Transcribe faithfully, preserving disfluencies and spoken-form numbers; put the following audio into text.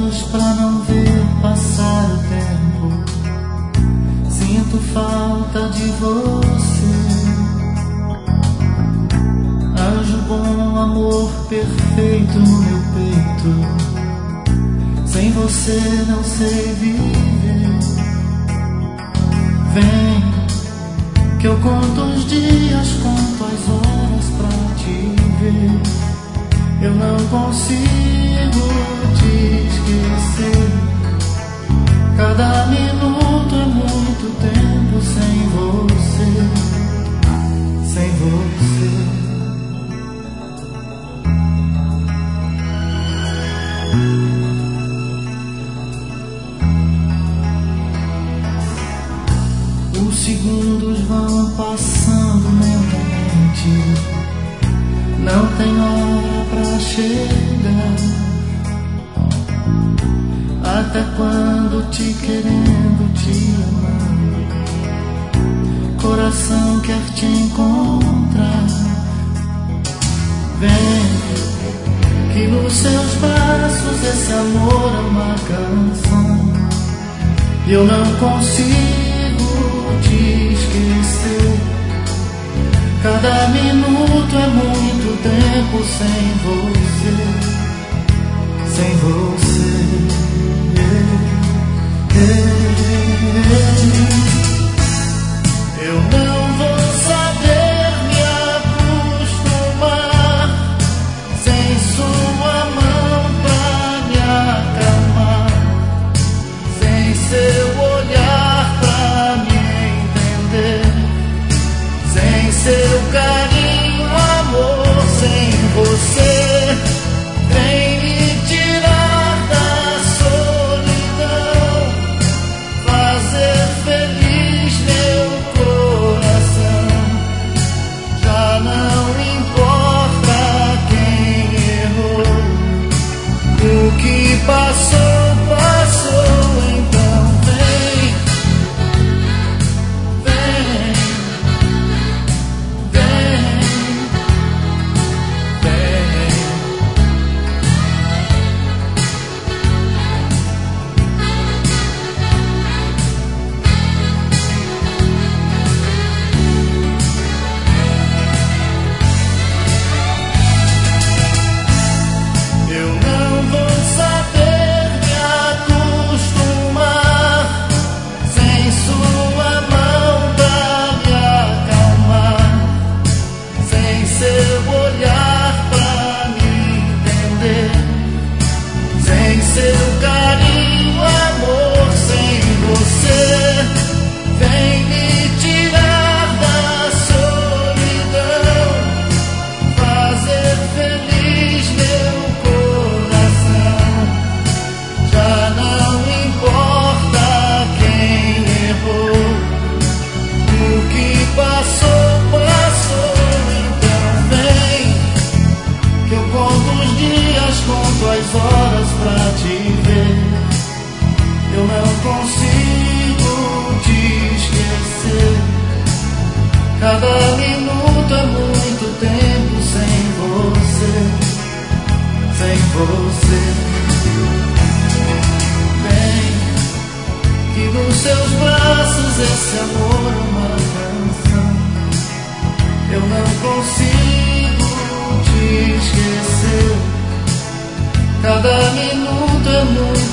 olhos pra não ver passar o tempo. Sinto falta de você. Anjo bom, amor perfeito no meu peito. Sem você não sei viver. Vem, que eu conto os dias, conto as horas pra te ver. Eu não consigo te esquecer. Cada minuto é muito tempo sem você, sem você. Os segundos vão passando lentamente. Não tem hora pra chegar. Até quando te querendo, te amando, coração quer te encontrar. Vem, que nos seus braços esse amor é uma canção. E eu não consigo te esquecer. Cada minuto é muito tempo sem você, sem você. Eu não vou saber me acostumar sem sua mão pra me acalmar, sem seu olhar pra me entender, sem seu carinho, amor, sem você. Vem me tirar da solidão, fazer feliz meu coração. Já não importa quem errou, o que passou, passou. Então vem, vem, vem, vem. Eu não vou saber me acostumar sem sua mão pra me acalmar, sem seu olhar pra me entender, sem seu carinho, amor, sem você. Vem me tirar da solidão, fazer feliz meu coração. Já não importa quem errou, o que passou, passou. Então vem, que eu conto os dias, conto as horas pra te ver. Eu não consigo te esquecer. Cada minuto é muito tempo sem você, sem você. Vem, que nos seus braços esse amor é uma canção. Eu não consigo te esquecer. Cada minuto é muito